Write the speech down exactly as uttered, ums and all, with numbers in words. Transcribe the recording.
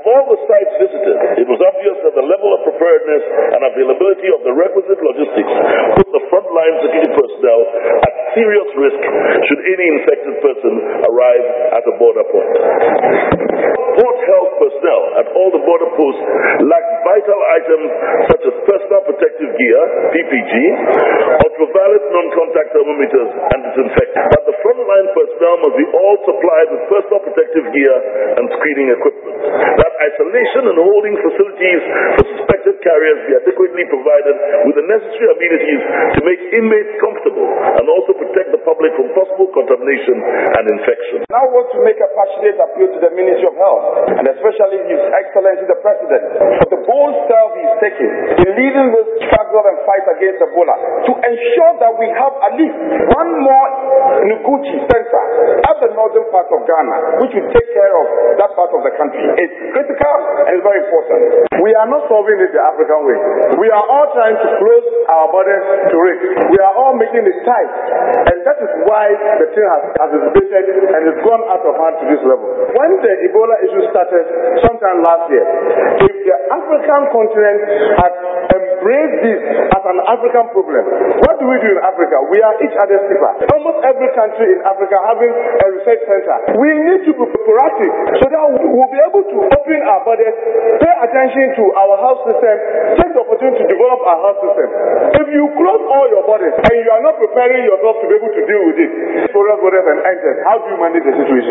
all the sites visited, it was obvious that the level of preparedness and availability of the requisite logistics put the frontline security personnel at serious risk should any infected person arrive at a border point. Port health personnel at all the border posts lacked vital items such as personal protective gear, P P G, ultraviolet non-contact thermometers, and disinfectants. But the frontline personnel must be all supplied with personal protective gear and screening equipment. That isolation and holding facilities for suspected carriers be adequately provided with the necessary amenities to make inmates comfortable and also protect the public from possible contamination and infection. Now I want to make a passionate appeal to the Ministry of Health, and especially His Excellency the President, for the bold step he is taking in leading this struggle and fight against Ebola, to ensure that we have at least one more Noguchi Center at the northern part of Ghana, which will take care of that part of the country. It's critical and it's very important. We are not solving it the African way. We are all trying to close our borders to it. We are all making it tight, and that is why the thing has, has dissipated and it's gone out of hand to this level. When the Ebola issue started sometime last year, if the African continent had embraced this as an African problem, what do we do in Africa? We are each other's keeper. Almost every country in Africa having a research center. We need to be proactive so that we will be able to open our borders, pay attention to our health system, take the opportunity to develop our health system. If you close all your borders and you are not preparing yourself to be able to deal with it, borders, borders and enter, how do you manage the situation?